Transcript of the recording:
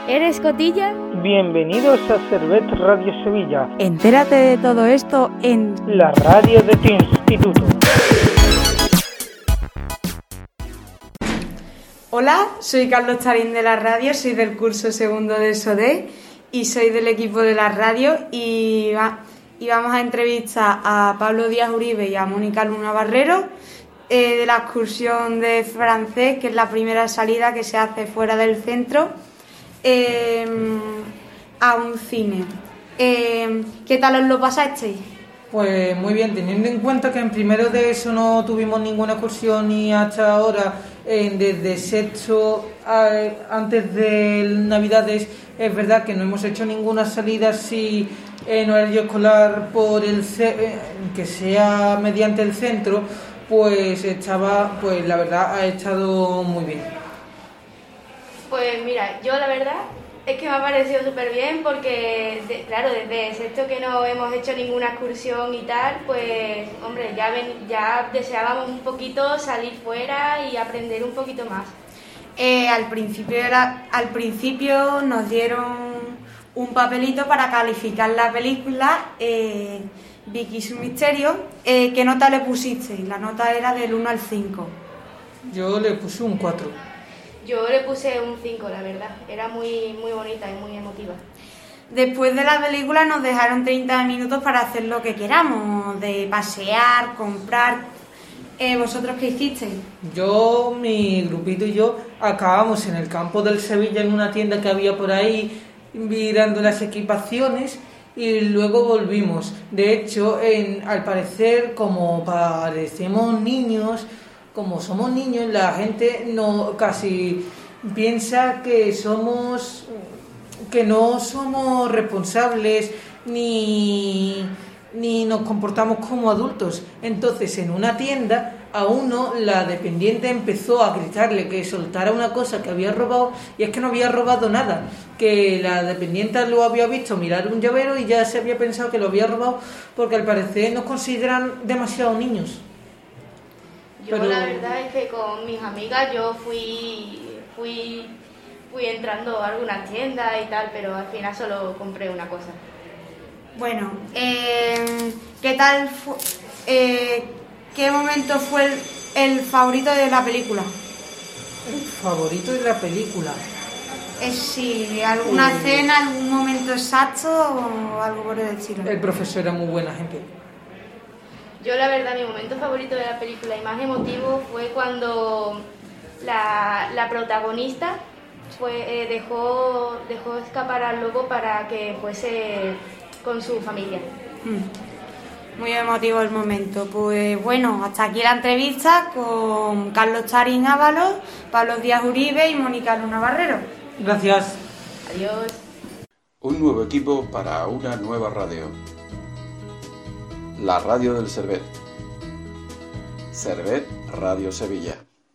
¿Eres cotilla? Bienvenidos a Servet Radio Sevilla. Entérate de todo esto en la radio de tu instituto. Hola, soy Carlos Tarín de la radio, soy del curso segundo de SODE y soy del equipo de la radio y vamos a entrevistar a Pablo Díaz Uribe y a Mónica Luna Barrero de la excursión de francés, que es la primera salida que se hace fuera del centro a un cine. ¿Qué tal os lo pasasteis? Pues muy bien, teniendo en cuenta que en primero de eso no tuvimos ninguna excursión y hasta ahora, desde sexto antes de Navidades, es verdad que no hemos hecho ninguna salida así en horario escolar por que sea mediante el centro, pues la verdad ha estado muy bien. Pues mira, yo la verdad es que me ha parecido súper bien porque, claro, desde sexto que no hemos hecho ninguna excursión y tal, pues, hombre, ya deseábamos un poquito salir fuera y aprender un poquito más. Al principio nos dieron un papelito para calificar la película, Vicky y su misterio. ¿Qué nota le pusisteis? La nota era del 1 al 5. Yo le puse un 4. Yo le puse un 5, la verdad. Era muy, muy bonita y muy emotiva. Después de la película nos dejaron 30 minutos para hacer lo que queramos, de pasear, comprar. ¿Vosotros qué hicisteis? Yo, mi grupito y yo acabamos en el campo del Sevilla en una tienda que había por ahí mirando las equipaciones y luego volvimos. De hecho, al parecer, como parecemos niños, como somos niños, la gente no casi piensa que no somos responsables ni nos comportamos como adultos. Entonces, en una tienda, a uno la dependiente empezó a gritarle que soltara una cosa que había robado, y es que no había robado nada, que la dependiente lo había visto mirar un llavero y ya se había pensado que lo había robado, porque al parecer nos consideran demasiado niños. Yo la verdad es que con mis amigas yo fui entrando a algunas tiendas y tal, pero al final solo compré una cosa. Bueno, ¿qué tal qué momento fue el favorito de la película? ¿El favorito de la película? Sí, alguna escena, algún momento exacto o algo por el estilo. El profesor era muy buena gente. Yo la verdad, mi momento favorito de la película y más emotivo fue cuando la protagonista dejó escapar al lobo para que fuese con su familia. Muy emotivo el momento. Pues bueno, hasta aquí la entrevista con Carlos Tarín Ábalos, Pablo Díaz Uribe y Mónica Luna Barrero. Gracias. Adiós. Un nuevo equipo para una nueva radio. La radio del Servet. Servet Radio Sevilla.